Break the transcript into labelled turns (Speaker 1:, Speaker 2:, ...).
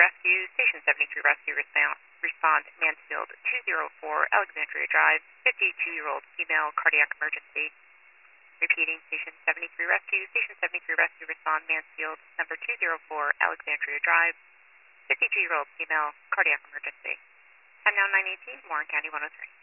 Speaker 1: Rescue, Station 73 Rescue, respond Mansfield 204 Alexandria Drive, 52-year-old female, cardiac emergency. Repeating, Station 73 Rescue, Station 73 Rescue, respond Mansfield, number 204 Alexandria Drive, 52-year-old female, cardiac emergency. I'm now 918, Warren County 103.